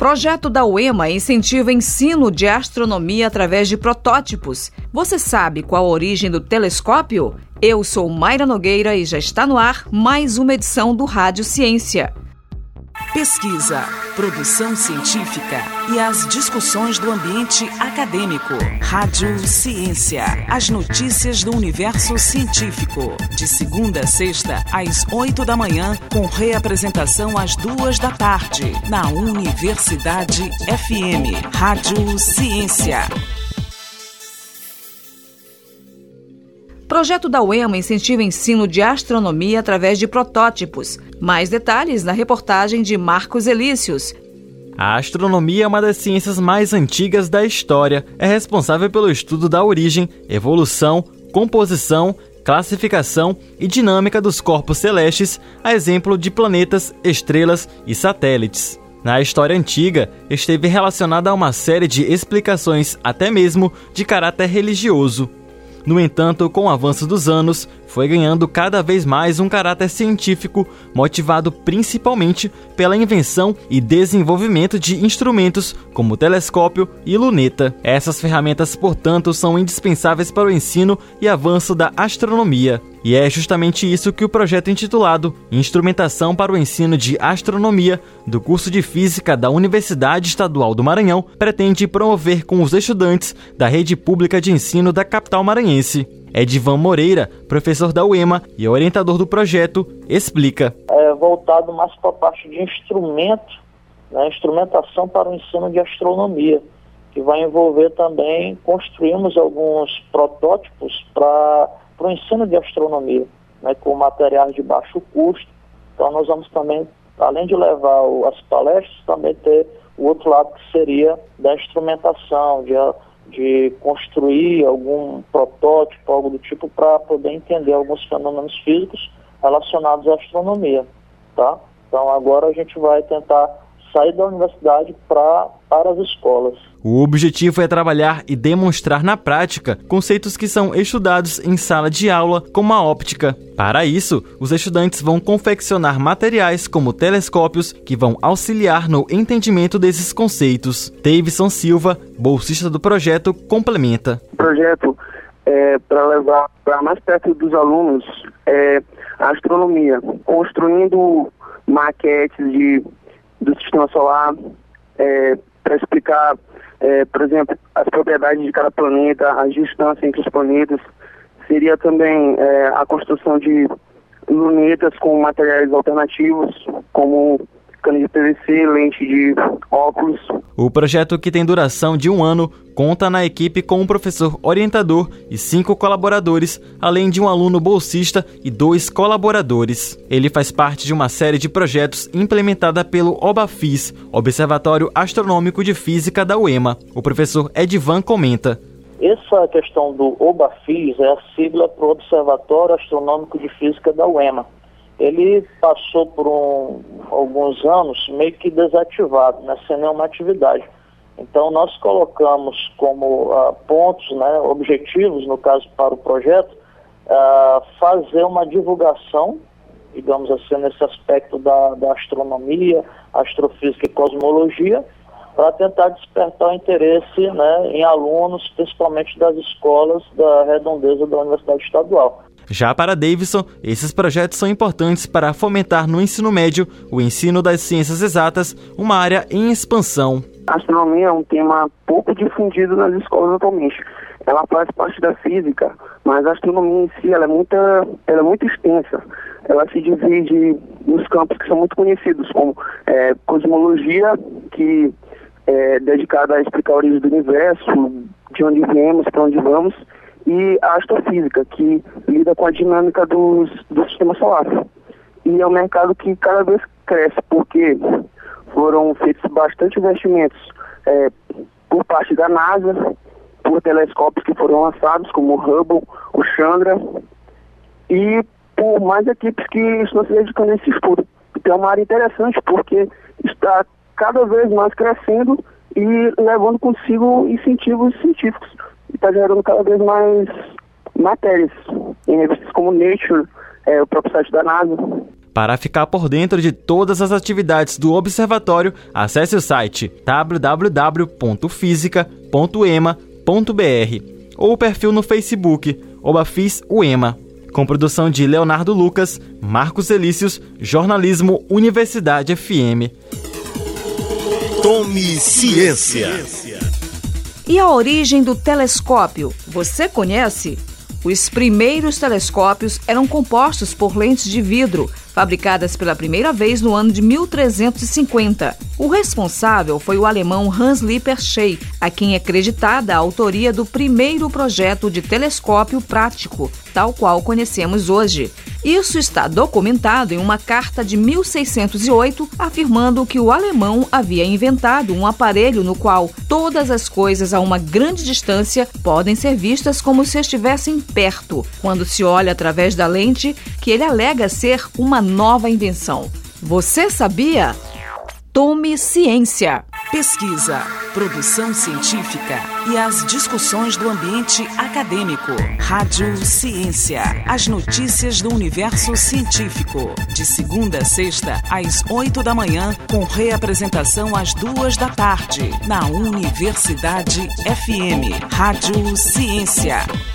Projeto da UEMA incentiva ensino de astronomia através de protótipos. Você sabe qual a origem do telescópio? Eu sou Mayra Nogueira e já está no ar mais uma edição do Rádio Ciência. Pesquisa, produção científica e as discussões do ambiente acadêmico. Rádio Ciência. As notícias do universo científico. De segunda a sexta, às 8 da manhã, com reapresentação às 2 da tarde. Na Universidade FM. Rádio Ciência. Projeto da UEMA incentiva o ensino de astronomia através de protótipos. Mais detalhes na reportagem de Marcos Elícios. A astronomia é uma das ciências mais antigas da história. É responsável pelo estudo da origem, evolução, composição, classificação e dinâmica dos corpos celestes, a exemplo de planetas, estrelas e satélites. Na história antiga, esteve relacionada a uma série de explicações, até mesmo de caráter religioso. No entanto, com o avanço dos anos, foi ganhando cada vez mais um caráter científico, motivado principalmente pela invenção e desenvolvimento de instrumentos como telescópio e luneta. Essas ferramentas, portanto, são indispensáveis para o ensino e avanço da astronomia. E é justamente isso que o projeto intitulado Instrumentação para o Ensino de Astronomia do curso de Física da Universidade Estadual do Maranhão pretende promover com os estudantes da rede pública de ensino da capital maranhense. Edivan Moreira, professor da UEMA e orientador do projeto, explica. É voltado mais para a parte de instrumento, né, instrumentação para o ensino de astronomia, que vai envolver também, construímos alguns protótipos para o ensino de astronomia, né, com materiais de baixo custo. Então nós vamos também, além de levar as palestras, também ter o outro lado que seria da instrumentação, de construir algum protótipo, algo do tipo, para poder entender alguns fenômenos físicos relacionados à astronomia, tá? Então agora a gente vai tentar sair da universidade para as escolas. O objetivo é trabalhar e demonstrar na prática conceitos que são estudados em sala de aula, como a óptica. Para isso, os estudantes vão confeccionar materiais como telescópios que vão auxiliar no entendimento desses conceitos. Davidson Silva, bolsista do projeto, complementa. O projeto é para levar para mais perto dos alunos a astronomia, construindo maquetes do sistema solar, para explicar, por exemplo, as propriedades de cada planeta, as distâncias entre os planetas. Seria também a construção de lunetas com materiais alternativos, como cano de PVC, lente de óculos. O projeto, que tem duração de 1 ano, conta na equipe com um professor orientador e 5 colaboradores, além de um aluno bolsista e 2 colaboradores. Ele faz parte de uma série de projetos implementada pelo OBAFIS, Observatório Astronômico de Física da UEMA. O professor Edivan comenta. Essa questão do OBAFIS é a sigla para o Observatório Astronômico de Física da UEMA. Ele passou por alguns anos meio que desativado, né, sem nenhuma atividade. Então nós colocamos como pontos, né, objetivos, no caso para o projeto, fazer uma divulgação, digamos assim, nesse aspecto da astronomia, astrofísica e cosmologia, para tentar despertar o interesse, né, em alunos, principalmente das escolas da redondeza da Universidade Estadual. Já para Davidson, esses projetos são importantes para fomentar no ensino médio o ensino das ciências exatas, uma área em expansão. A astronomia é um tema pouco difundido nas escolas atualmente. Ela faz parte da física, mas a astronomia em si ela é muito extensa. Ela se divide nos campos que são muito conhecidos, como cosmologia, que é dedicada a explicar a origem do universo, de onde viemos, para onde vamos, e a astrofísica, que lida com a dinâmica do sistema solar. E é um mercado que cada vez cresce, porque foram feitos bastante investimentos por parte da NASA, por telescópios que foram lançados, como o Hubble, o Chandra, e por mais equipes que estão se dedicando a esse estudo. Então é uma área interessante, porque está cada vez mais crescendo e levando consigo incentivos científicos. E está gerando cada vez mais matérias em revistas como Nature, o próprio site da NASA. Para ficar por dentro de todas as atividades do Observatório, acesse o site www.fisica.ema.br ou o perfil no Facebook, ObaFisUEMA, com produção de Leonardo Lucas, Marcos Elícios, Jornalismo Universidade FM. Tome ciência. E a origem do telescópio, você conhece? Os primeiros telescópios eram compostos por lentes de vidro, fabricadas pela primeira vez no ano de 1350. O responsável foi o alemão Hans Lippershey, a quem é creditada a autoria do primeiro projeto de telescópio prático, tal qual conhecemos hoje. Isso está documentado em uma carta de 1608, afirmando que o alemão havia inventado um aparelho no qual todas as coisas a uma grande distância podem ser vistas como se estivessem perto, quando se olha através da lente, que ele alega ser uma nova invenção. Você sabia? Tome ciência! Pesquisa, produção científica e as discussões do ambiente acadêmico. Rádio Ciência. As notícias do universo científico. De segunda a sexta, às 8 da manhã, com reapresentação às 2 da tarde. Na Universidade FM. Rádio Ciência.